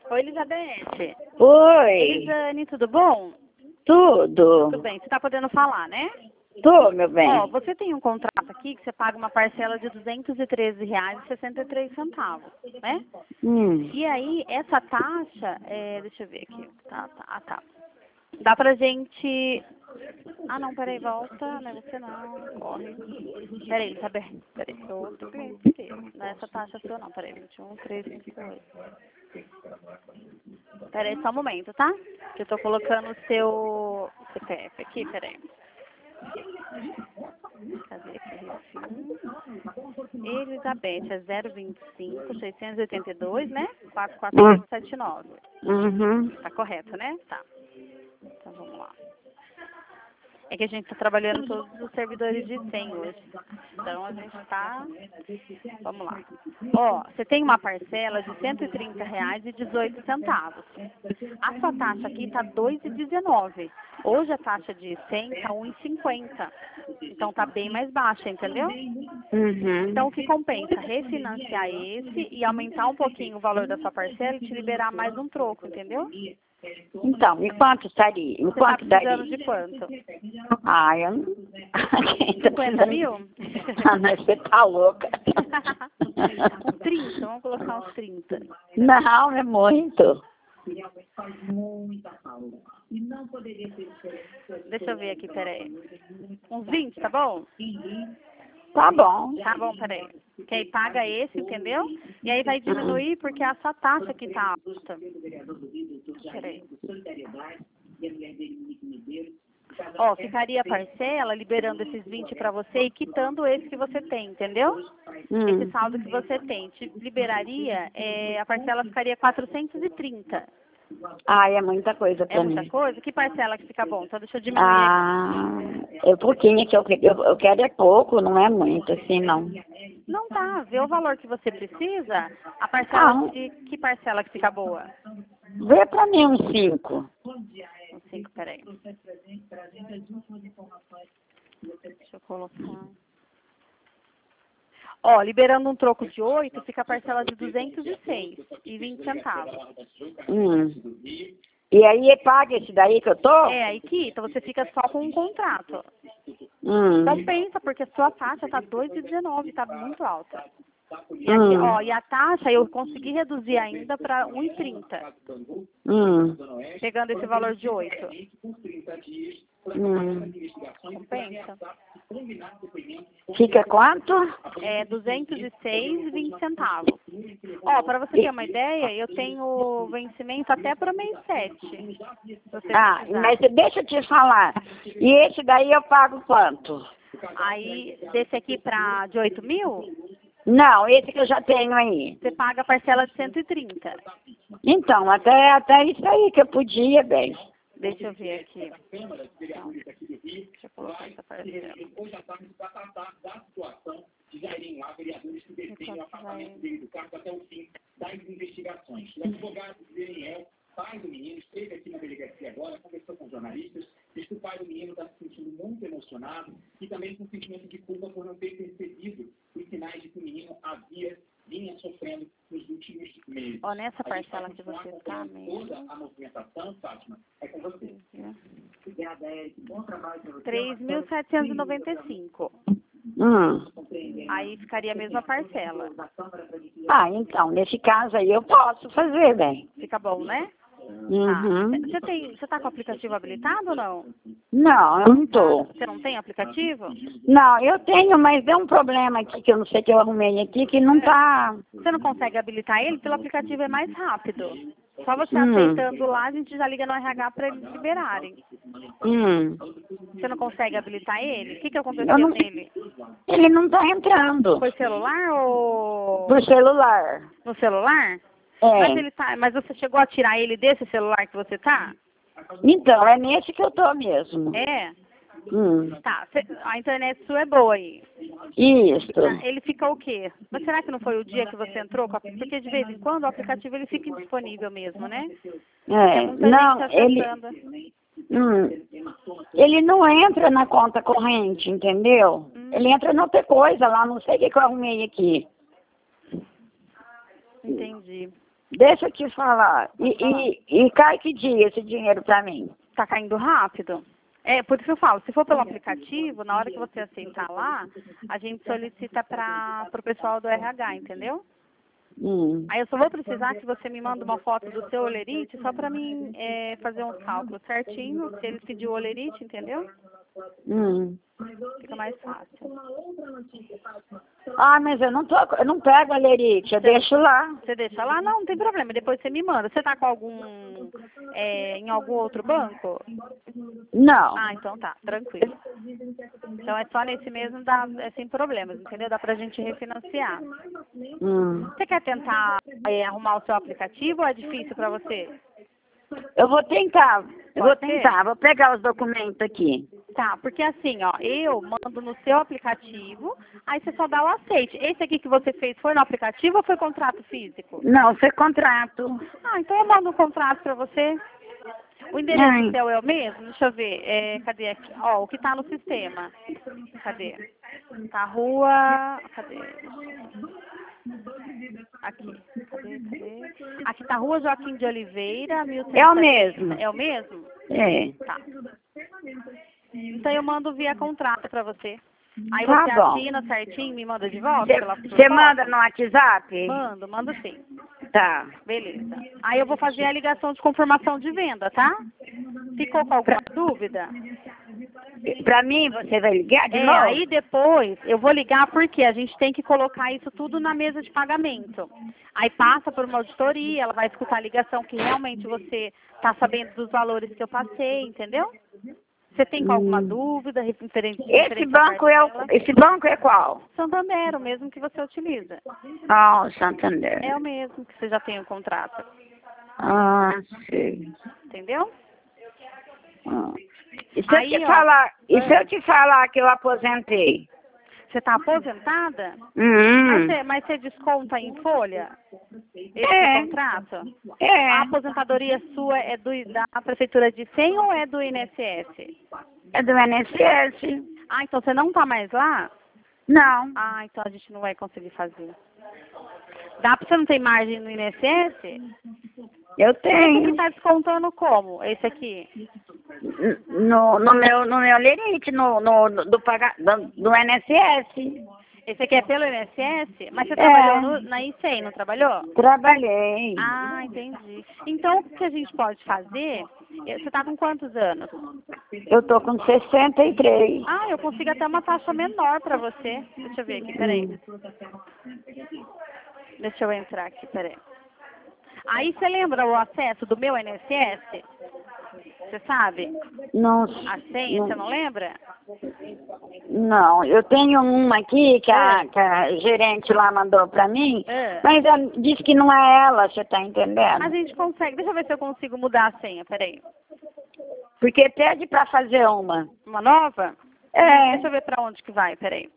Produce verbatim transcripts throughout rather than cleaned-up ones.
Oi, Elizabeth. Oi, Elisane, tudo bom? tudo. Tudo bem, você está podendo falar, né? Tô, meu bem. Ó, você tem um contrato aqui que você paga uma parcela de duzentos e treze reais e sessenta e três centavos, né? Hum. E aí, essa taxa, é, deixa eu ver aqui, tá, tá, ah, tá. Dá pra gente... Ah, não, peraí, volta, não é você não, corre. Peraí, Elizabeth, peraí, eu outro cliente aqui. Não é essa taxa sua não, peraí, vinte e um, três, cinco, oito. Peraí, só um momento, tá? Que eu tô colocando o seu C P F aqui, peraí. Cadê aqui, refil? Elizabeth, é zero vinte e cinco, seiscentos e oitenta e dois, né? quatro quatro Hum. sete nove. Uhum. Tá correto, né? Tá. Então vamos lá. É que a gente está trabalhando todos os servidores de cem hoje. Então a gente está... Vamos lá. Ó, você tem uma parcela de cento e trinta reais e dezoito centavos. A sua taxa aqui está dois e dezenove. Hoje a taxa de cem está um e cinquenta. Então está bem mais baixa, entendeu? Uhum. Então o que compensa? Refinanciar esse e aumentar um pouquinho o valor da sua parcela e te liberar mais um troco, entendeu? Então, e quanto estaria? E Você está quanto precisando daria? de quanto? Ah, eu não... Quem tá cinquenta precisando- mil? Ah, mas você tá louca. trinta, vamos colocar uns trinta. Não, é muito. Deixa eu ver aqui, peraí. Uns vinte, tá bom? Tá bom. Tá bom, peraí. Que aí paga esse, entendeu? E aí vai diminuir porque a sua taxa aqui tá alta. Peraí. Ó, ficaria a parcela liberando esses vinte pra você e quitando esse que você tem, entendeu? Esse Hum. saldo que você tem. Te liberaria, é, a parcela ficaria quatrocentos e trinta. Ah, é muita coisa É pra muita mim. coisa? Que parcela que fica bom? Então deixa eu diminuir aqui. Ah, é pouquinho que eu, eu, eu quero é pouco, não é muito assim, não. Não tá, vê o valor que você precisa, a parcela Ah, de que parcela que fica boa? vê pra mim uns cinco. Um cinco, peraí. Deixa eu colocar. Ó, liberando um troco de oito, fica a parcela de duzentos e seis e vinte centavos. Hum. E aí paga esse daí que eu tô? É, aí quita, você fica só com um contrato. Hum. Compensa, porque a sua taxa tá dois e dezenove, tá muito alta. E aqui, Hum. ó, e a taxa eu consegui reduzir ainda para um e trinta, Hum. pegando esse valor de oito. Hum. Compensa? Fica quanto? É duzentos e seis e vinte centavos. Ó, para você ter uma ideia, eu tenho vencimento até para o mês sete. Se você Ah, precisar. mas deixa eu te falar. E esse daí eu pago quanto? Aí, desse aqui para de oito mil, Não, esse que eu já tenho aí. você paga a parcela de cento e trinta. Então, até, até isso aí que eu podia, bem. Deixa eu ver aqui. Então, deixa eu colocar essa parcela. Enquanto vai... Pai do menino esteve aqui na delegacia agora, conversou com jornalistas, diz que o pai do menino está se sentindo muito emocionado e também com sentimento de culpa por não ter percebido os sinais de que o menino havia, vinha sofrendo nos últimos meses. Ó, nessa parcela que você está mesmo. Toda a movimentação, Fátima, é com você. três mil setecentos e noventa e cinco. Hum. Aí ficaria a mesma parcela. Ah, então, nesse caso aí eu posso fazer, bem. Fica bom, né? Uhum. Você tem, você tá com o aplicativo habilitado ou não? Não, eu não tô. Você não tem aplicativo? Não, eu tenho, mas deu um problema aqui que eu não sei que eu arrumei aqui, que não tá... Você não consegue habilitar ele? Pelo aplicativo é mais rápido. Só você Hum. aceitando lá, a gente já liga no R H para eles liberarem. Hum. Você não consegue habilitar ele? O que, que Eu aconteceu não... nele? Ele não tá entrando. Foi celular ou... Por celular. No celular? É. Mas ele tá, mas você chegou a tirar ele desse celular que você tá? Então, é nesse que eu tô mesmo. É? Hum. Tá, cê- a internet sua é boa aí. Isso. Ah, ele fica o quê? Mas será que não foi o dia que você entrou? com a- Porque de vez em quando o aplicativo ele fica indisponível mesmo, né? Tem É. muita Não, gente ele... acessando. Hum. Ele não entra na conta corrente, entendeu? Hum. Ele entra em outra coisa lá, não sei o que, que eu arrumei aqui. Entendi. deixa eu te falar. E, e, e cai que dia esse dinheiro pra mim? Tá caindo rápido? É, por isso que eu falo, se for pelo aplicativo, na hora que você aceitar lá, a gente solicita para o pessoal do R H, entendeu? Hum. Aí eu só vou precisar que você me manda uma foto do seu olerite, só para mim é, fazer uns cálculos certinho, se ele pediu olerite, entendeu? Hum. Fica mais fácil. Ah, mas eu não, tô, eu não pego a lerite, eu deixo lá. Você deixa lá? Não, não tem problema, depois você me manda. Você tá com algum, é, em algum outro banco? Não. Ah, então tá, tranquilo. Então é só nesse mesmo, dá, é sem problemas, entendeu? Dá pra gente refinanciar. Hum. Você quer tentar é, arrumar o seu aplicativo ou é difícil pra você? Eu vou tentar, eu Pode vou tentar, vou pegar os documentos aqui. Tá, porque assim, ó, eu mando no seu aplicativo, aí você só dá o aceite. Esse aqui que você fez foi no aplicativo ou foi contrato físico? Não, foi contrato. Ah, então eu mando um contrato pra você. O endereço Ai. seu é o mesmo? Deixa eu ver. É, cadê aqui? Ó, o que tá no sistema. Cadê? Tá rua. Cadê? Aqui. Cadê? Cadê? Aqui tá Rua Joaquim de Oliveira, mil cem e setenta. É o mesmo. É o mesmo? É. Tá. Então eu mando via contrato pra você. Aí Tá você bom. assina certinho e me manda de volta pela por Você foto? manda no WhatsApp? Mando, mando sim. Tá. Beleza. Aí eu vou fazer a ligação de confirmação de venda, tá? Ficou com alguma dúvida? Pra mim, você vai ligar de É, novo? aí depois eu vou ligar porque a gente tem que colocar isso tudo na mesa de pagamento. Aí passa por uma auditoria, ela vai escutar a ligação que realmente você está sabendo dos valores que eu passei, entendeu? Você tem alguma Hum. dúvida referente Esse banco é o, esse banco é qual? Santander, o mesmo que você utiliza. Ah, o Santander. É o mesmo que você já tem o contrato. Ah, sim. Entendeu? Ah. E se Aí, eu te ó, falar, e se eu te falar que eu aposentei? Você está aposentada? Hum. Mas você, mas você desconta em folha esse É. contrato? É. A aposentadoria sua é do, da Prefeitura de Cem ou é do I N S S? É do I N S S? Ah, então você não está mais lá? Não. Ah, então a gente não vai conseguir fazer. Dá para você não ter margem no I N S S? Eu Esse tenho. está descontando como? Esse aqui? No, no meu, no meu lerite, no, no, do, paga, do, do I N S S. Esse aqui é pelo I N S S? Mas você É. trabalhou no, na I C E M, não trabalhou? Trabalhei. Ah, entendi. Então, o que a gente pode fazer? Você está com quantos anos? Eu tô com sessenta e três. Ah, eu consigo até uma taxa menor para você. Deixa eu ver aqui, peraí. Deixa eu entrar aqui, peraí. Aí você lembra o acesso do meu I N S S? Você sabe? Não, A senha, você não lembra? não, eu tenho uma aqui que a, É. que a gerente lá mandou pra mim, É. mas ela disse que não é ela, você tá A entendendo? gente consegue. Deixa eu ver se eu consigo mudar a senha, peraí. Porque pede pra fazer uma. Uma nova? É. Deixa eu ver para onde que vai, peraí.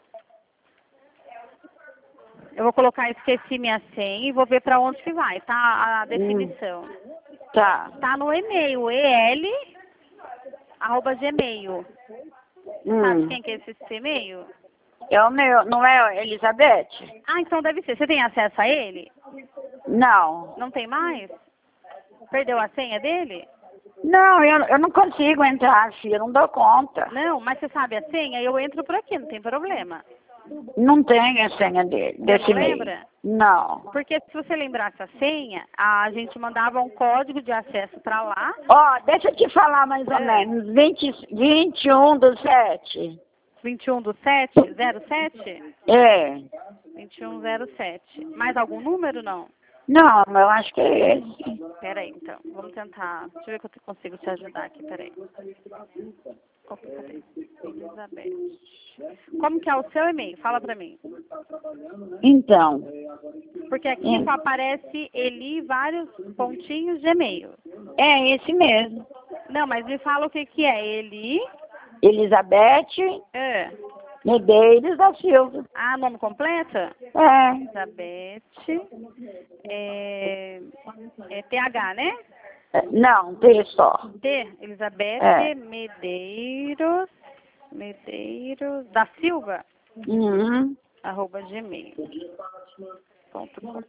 Eu vou colocar esqueci minha senha e vou ver para onde que vai, tá? A definição. Tá. Tá no e-mail, el, arroba gmail. Sabe Hum. quem que é esse e-mail? É o meu, não é Elizabeth? Ah, então deve ser. Você tem acesso a ele? Não. Não tem mais? Perdeu a senha dele? Não, eu, eu não consigo entrar, filha, eu não dou conta. Não, mas você sabe a senha? Eu entro por aqui, não tem problema. Não tem a senha dele, desse não e-mail. lembra? Não. Porque se você lembrasse a senha, a gente mandava um código de acesso para lá. Ó, deixa eu te falar mais ou É. menos. vinte, vinte e um do sete. vinte e um do sete, zero sete? É. vinte e um zero sete. Mais algum número, não? Não, eu acho que é esse. Peraí, então. Vamos tentar. Deixa eu ver que eu consigo te ajudar aqui, peraí. Opa, cadê? Elizabeth. Como que é o seu e-mail? Fala pra mim. Então, Porque aqui É. só aparece Eli vários pontinhos de e-mail. é esse mesmo. Não, mas me fala o que que é. Eli... Elizabeth É. Medeiros da Silva. Ah, nome completo? É. Elizabeth... É... é T H, né? Não, T só. T. Elizabeth É. Medeiros... Medeiros... Da Silva? Uhum. Arroba gmail. ponto com.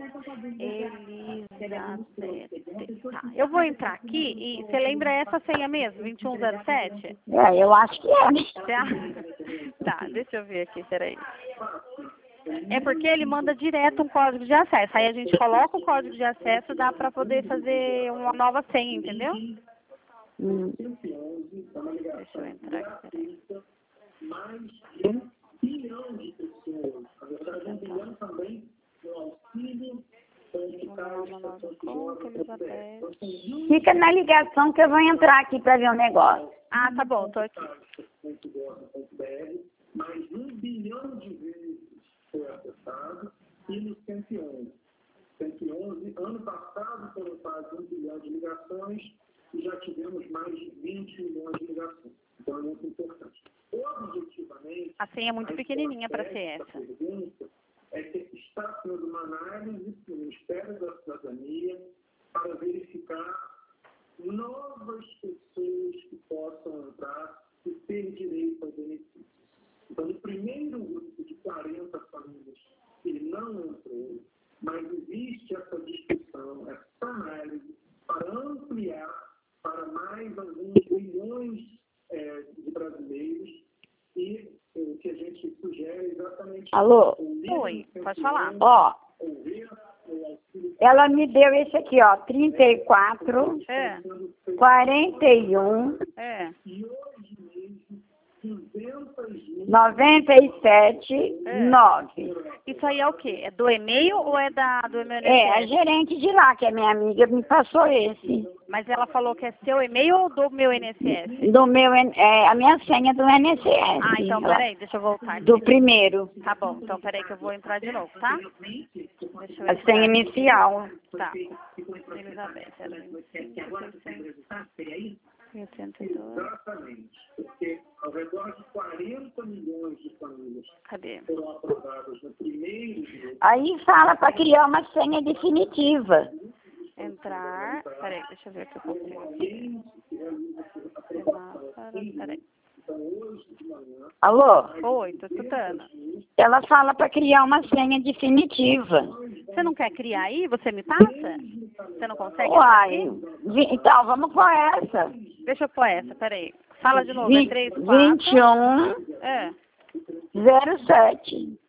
Elizabeth. Tá. Eu vou entrar aqui e você lembra essa senha mesmo? vinte e um zero sete? É, eu acho que é, né? Tá, deixa eu ver aqui, peraí. É porque ele manda direto um código de acesso. Aí a gente coloca o código de acesso, dá pra poder fazer uma nova senha, entendeu? Hum. Deixa eu entrar aqui, peraí. Mais de um bilhão de pessoas. Na verdade, um bilhão também no auxílio. Fica na ligação que eu vou entrar aqui para ver o negócio. Ah, tá bom, tô aqui. Mais de um bilhão de vezes foi acessado e no cento e onze. cento e onze, ano passado foram quase um bilhão de ligações e já tivemos mais de vinte milhões de ligações. Então é muito importante. Objetivamente, a senha é muito pequenininha para ser essa. Pergunta é que está sendo uma análise no Ministério da Cidadania para verificar novas pessoas que possam entrar e ter direito ao benefício. Então, no primeiro grupo de quarenta famílias, ele não entrou, mas existe essa discussão, essa análise para ampliar para mais alguns milhões é, de brasileiros e o que a gente sugere é exatamente... Alô? Oi, pode falar. Ó, ela me deu esse aqui, ó, trinta e quatro, É. quarenta e um, É. noventa e sete, É. nove. Isso aí é o quê? É do e-mail ou é da, do e-mail? É, a gerente de lá, que é minha amiga, me passou esse. Mas ela falou que é seu e-mail ou do meu I N S S? Do meu, é, a minha senha do I N S S. Ah, então Ela- peraí, deixa eu voltar aqui. Do primeiro. Tá bom, então peraí que eu vou entrar de novo, tá? Deixa eu A entrar. senha inicial. Tá. Elizabeth, ela é oitenta e dois. Exatamente, porque ao redor de quarenta milhões de famílias Cadê? foram aprovadas no primeiro grupo. Aí fala para criar uma senha definitiva. Entrar. Peraí, deixa eu ver o que eu consigo. Semáforo, peraí. Alô? Oi, tô escutando. Ela fala para criar uma senha definitiva. Você não quer criar aí? Você me passa? Você não consegue? Uai, vi- então vamos com essa. Deixa eu pôr essa, peraí. Fala de novo, é Vi- três, quatro. vinte e um, É. zero sete.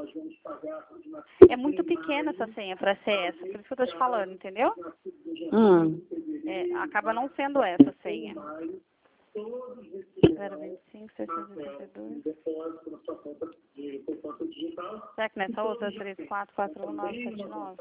É muito pequena essa senha para ser essa, por isso que eu tô te falando, entendeu? Hum. É, acaba não sendo essa senha. zero vinte e cinco, seiscentos e oitenta e dois. Será que nessa outra três, quatro, quatro, um, nove, sete, nove?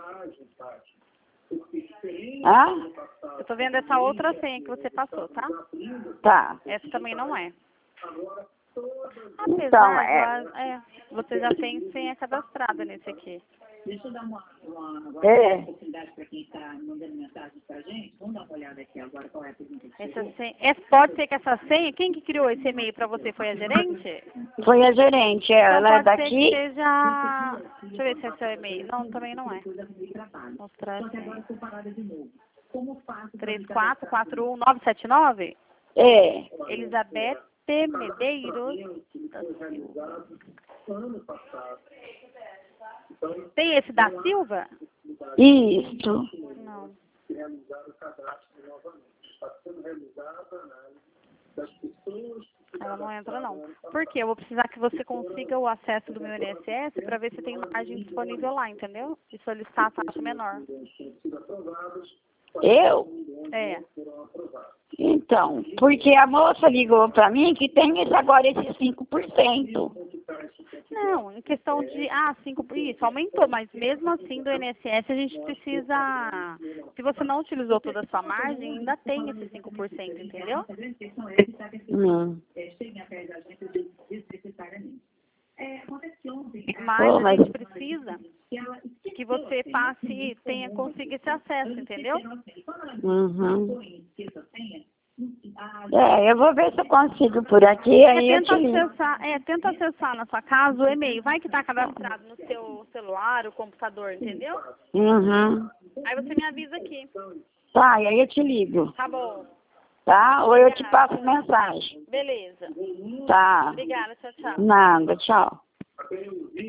Ah? Eu tô vendo essa outra senha que você passou, tá? Tá. Essa também não é. Então, Apesar, é- de- é, você já tem senha cadastrada nesse aqui. Deixa eu dar uma, uma, É. uma oportunidade para quem está mandando mensagem para a gente. Vamos dar uma olhada aqui agora qual é a pergunta que Essa chegou. senha, essa, pode ser que essa senha, quem que criou esse e-mail para você? Foi a gerente? Foi a gerente, Então ela é pode ser que daqui. seja... Deixa eu ver se é seu e-mail. Não, também não é. Depois eu arrumei trabalho. Mostrar Só que agora assim. eu estou parada de novo. Como faço para três me quatro cadastrar? quatro um nove sete nove? É. Elizabeth Medeiros da Silva. Ano passado. Tem esse da Silva? Isso. Não. Realizar o cadastro novamente. Está sendo realizada a análise das pessoas que Ela não entra, não. Por quê? Eu vou precisar que você consiga o acesso do meu I N S S para ver se tem margem disponível lá, entendeu? E solicitar a taxa menor. têm sido aprovadas, Eu? É. foram aprovadas. Então, porque a moça ligou para mim que tem esse, agora esses cinco por cento. Não, em questão de, ah, cinco, isso, aumentou, mas mesmo assim do I N S S a gente precisa, se você não utilizou toda a sua margem, ainda tem esses cinco por cento, entendeu? A grande questão é evitar que as pessoas Hum. é, cheguem atrás da gente des- desnecessariamente. É, acontece que ontem... Mas Pô, a mas- gente precisa que ela que você passe, tenha, consiga esse acesso, entendeu? Uhum. Esqueça a senha. a- É, eu vou ver se eu consigo por aqui, aí É, eu te tenta ligo. acessar, é, tenta acessar na sua casa o e-mail, vai que tá cadastrado no seu celular, o computador, entendeu? Uhum. Aí você me avisa aqui, Tá, e aí eu te ligo, tá bom? tá? Ou eu te passo mensagem. Beleza. Tá. Obrigada, tchau, tchau. Nada, tchau.